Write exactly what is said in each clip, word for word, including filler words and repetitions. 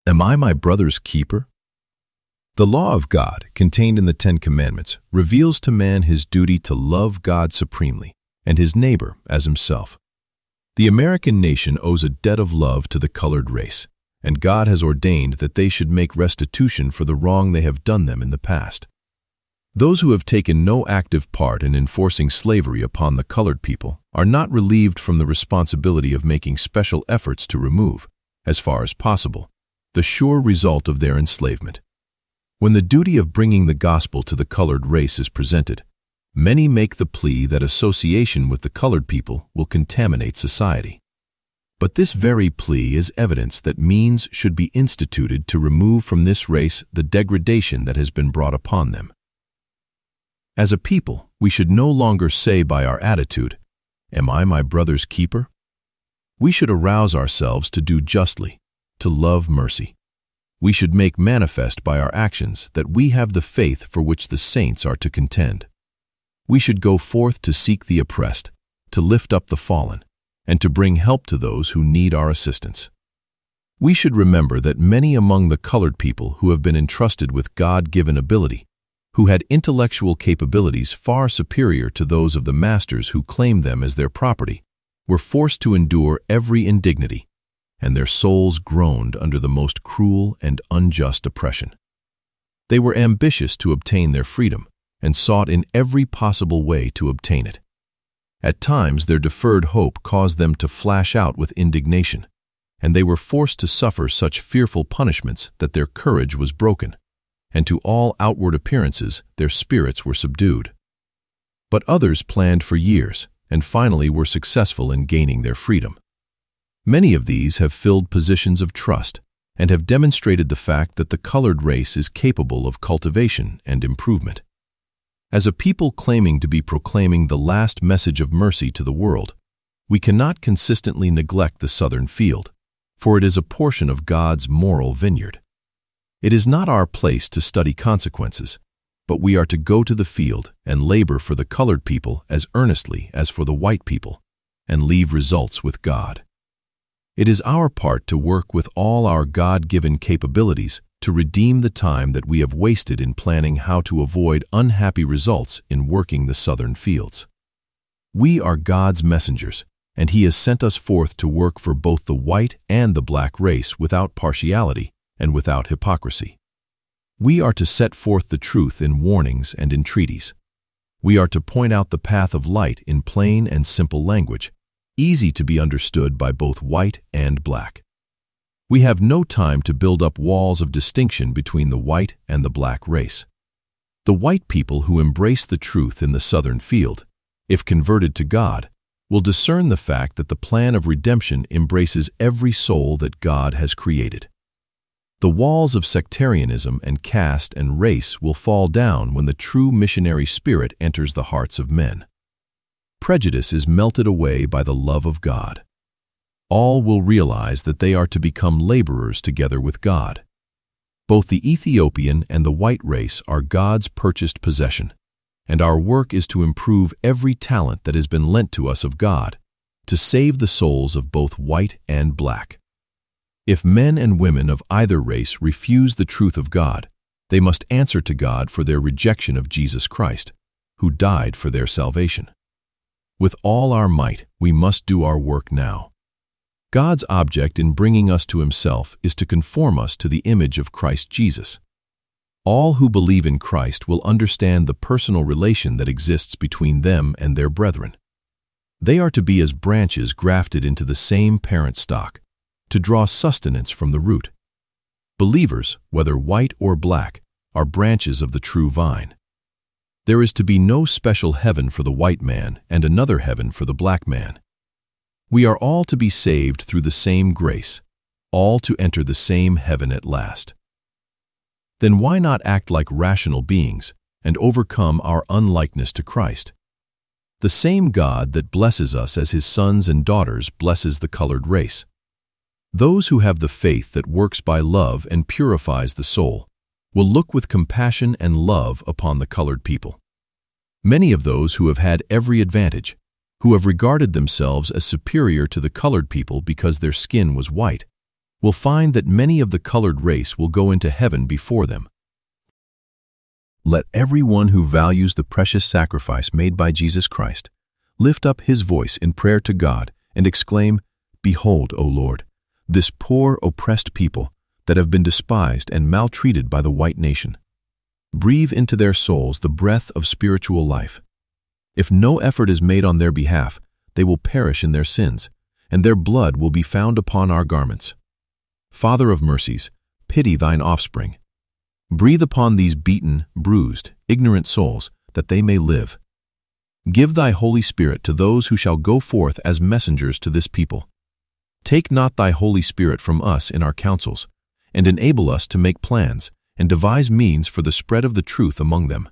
Am I my brother's keeper? The law of God, contained in the Ten Commandments, reveals to man his duty to love God supremely and his neighbor as himself. The American nation owes a debt of love to the colored race, and God has ordained that they should make restitution for the wrong they have done them in the past. Those who have taken no active part in enforcing slavery upon the colored people are not relieved from the responsibility of making special efforts to remove, as far as possible, the sure result of their enslavement. When the duty of bringing the gospel to the colored race is presented, many make the plea that association with the colored people will contaminate society. But this very plea is evidence that means should be instituted to remove from this race the degradation that has been brought upon them. As a people, we should no longer say by our attitude, "Am I my brother's keeper?" We should arouse ourselves to do justly, to love mercy. We should make manifest by our actions that we have the faith for which the saints are to contend. We should go forth to seek the oppressed, to lift up the fallen, and to bring help to those who need our assistance. We should remember that many among the colored people who have been entrusted with God-given ability, who had intellectual capabilities far superior to those of the masters who claimed them as their property, were forced to endure every indignity, and their souls groaned under the most cruel and unjust oppression. They were ambitious to obtain their freedom, and sought in every possible way to obtain it. At times their deferred hope caused them to flash out with indignation, and they were forced to suffer such fearful punishments that their courage was broken, and to all outward appearances their spirits were subdued. But others planned for years, and finally were successful in gaining their freedom. Many of these have filled positions of trust and have demonstrated the fact that the colored race is capable of cultivation and improvement. As a people claiming to be proclaiming the last message of mercy to the world, we cannot consistently neglect the southern field, for it is a portion of God's moral vineyard. It is not our place to study consequences, but we are to go to the field and labor for the colored people as earnestly as for the white people, and leave results with God. It is our part to work with all our God-given capabilities to redeem the time that we have wasted in planning how to avoid unhappy results in working the southern fields. We are God's messengers, and He has sent us forth to work for both the white and the black race without partiality and without hypocrisy. We are to set forth the truth in warnings and entreaties. We are to point out the path of light in plain and simple language, easy to be understood by both white and black. We have no time to build up walls of distinction between the white and the black race. The white people who embrace the truth in the southern field, if converted to God, will discern the fact that the plan of redemption embraces every soul that God has created. The walls of sectarianism and caste and race will fall down when the true missionary spirit enters the hearts of men. Prejudice is melted away by the love of God. All will realize that they are to become laborers together with God. Both the Ethiopian and the white race are God's purchased possession, and our work is to improve every talent that has been lent to us of God, to save the souls of both white and black. If men and women of either race refuse the truth of God, they must answer to God for their rejection of Jesus Christ, who died for their salvation. With all our might, we must do our work now. God's object in bringing us to Himself is to conform us to the image of Christ Jesus. All who believe in Christ will understand the personal relation that exists between them and their brethren. They are to be as branches grafted into the same parent stock, to draw sustenance from the root. Believers, whether white or black, are branches of the true vine. There is to be no special heaven for the white man and another heaven for the black man. We are all to be saved through the same grace, all to enter the same heaven at last. Then why not act like rational beings and overcome our unlikeness to Christ? The same God that blesses us as His sons and daughters blesses the colored race. Those who have the faith that works by love and purifies the soul will look with compassion and love upon the colored people. Many of those who have had every advantage, who have regarded themselves as superior to the colored people because their skin was white, will find that many of the colored race will go into heaven before them. Let everyone who values the precious sacrifice made by Jesus Christ lift up his voice in prayer to God and exclaim, "Behold, O Lord, this poor, oppressed people that have been despised and maltreated by the white nation. Breathe into their souls the breath of spiritual life. If no effort is made on their behalf, they will perish in their sins, and their blood will be found upon our garments. Father of mercies, pity thine offspring. Breathe upon these beaten, bruised, ignorant souls, that they may live. Give thy Holy Spirit to those who shall go forth as messengers to this people. Take not thy Holy Spirit from us in our councils, and enable us to make plans and devise means for the spread of the truth among them.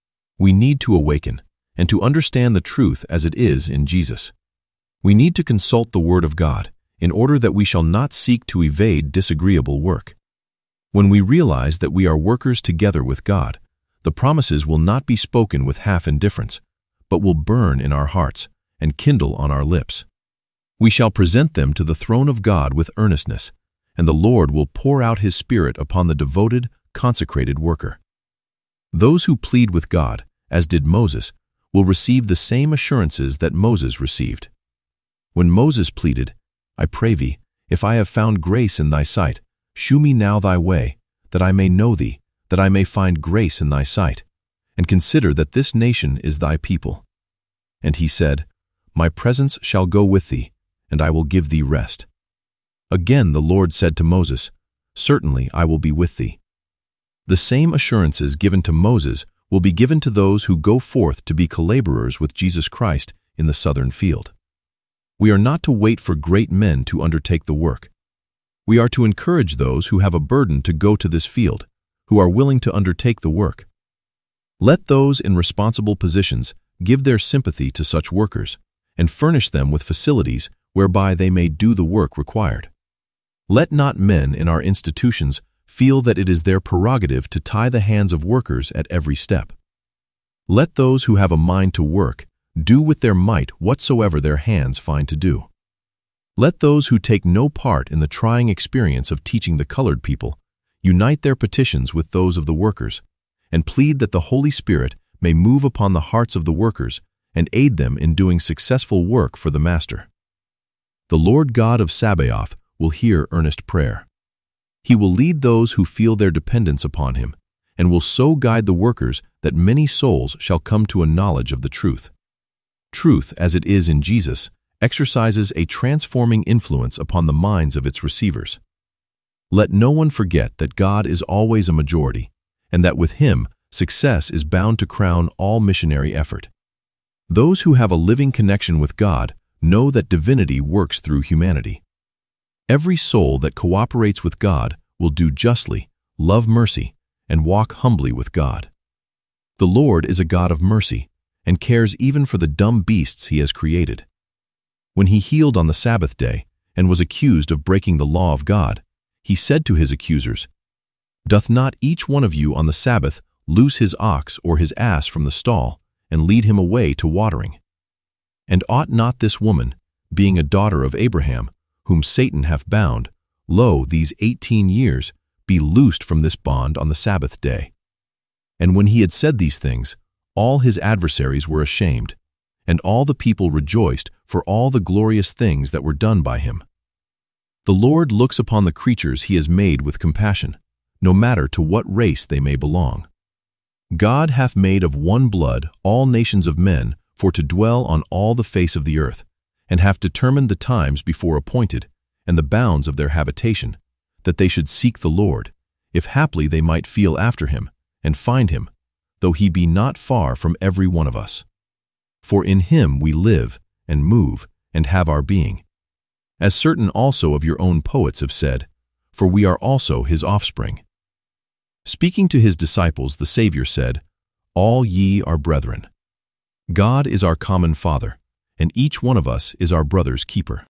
We need to awaken and to understand the truth as it is in Jesus. We need to consult the Word of God in order that we shall not seek to evade disagreeable work. When we realize that we are workers together with God, the promises will not be spoken with half indifference, but will burn in our hearts and kindle on our lips. We shall present them to the throne of God with earnestness, and the Lord will pour out His Spirit upon the devoted, consecrated worker. Those who plead with God, as did Moses, will receive the same assurances that Moses received. When Moses pleaded, "I pray thee, if I have found grace in thy sight, shew me now thy way, that I may know thee, that I may find grace in thy sight, and consider that this nation is thy people." And he said, "My presence shall go with thee, and I will give thee rest." Again the Lord said to Moses, "Certainly I will be with thee." The same assurances given to Moses will be given to those who go forth to be collaborers with Jesus Christ in the southern field. We are not to wait for great men to undertake the work. We are to encourage those who have a burden to go to this field, who are willing to undertake the work. Let those in responsible positions give their sympathy to such workers and furnish them with facilities whereby they may do the work required. Let not men in our institutions feel that it is their prerogative to tie the hands of workers at every step. Let those who have a mind to work do with their might whatsoever their hands find to do. Let those who take no part in the trying experience of teaching the colored people unite their petitions with those of the workers, and plead that the Holy Spirit may move upon the hearts of the workers and aid them in doing successful work for the Master. The Lord God of Sabaoth will hear earnest prayer. He will lead those who feel their dependence upon Him, and will so guide the workers that many souls shall come to a knowledge of the truth. Truth, as it is in Jesus, exercises a transforming influence upon the minds of its receivers. Let no one forget that God is always a majority, and that with Him, success is bound to crown all missionary effort. Those who have a living connection with God know that divinity works through humanity. Every soul that cooperates with God will do justly, love mercy, and walk humbly with God. The Lord is a God of mercy, and cares even for the dumb beasts He has created. When He healed on the Sabbath day and was accused of breaking the law of God, He said to His accusers, "Doth not each one of you on the Sabbath loose his ox or his ass from the stall, and lead him away to watering? And ought not this woman, being a daughter of Abraham, whom Satan hath bound, lo, these eighteen years, be loosed from this bond on the Sabbath day?" And when He had said these things, all His adversaries were ashamed, and all the people rejoiced for all the glorious things that were done by Him. The Lord looks upon the creatures He has made with compassion, no matter to what race they may belong. God hath made of one blood all nations of men for to dwell on all the face of the earth, and hath determined the times before appointed, and the bounds of their habitation, that they should seek the Lord, if haply they might feel after Him, and find Him, though He be not far from every one of us. For in Him we live, and move, and have our being. As certain also of your own poets have said, for we are also His offspring. Speaking to His disciples, the Savior said, "All ye are brethren." God is our common Father, and each one of us is our brother's keeper.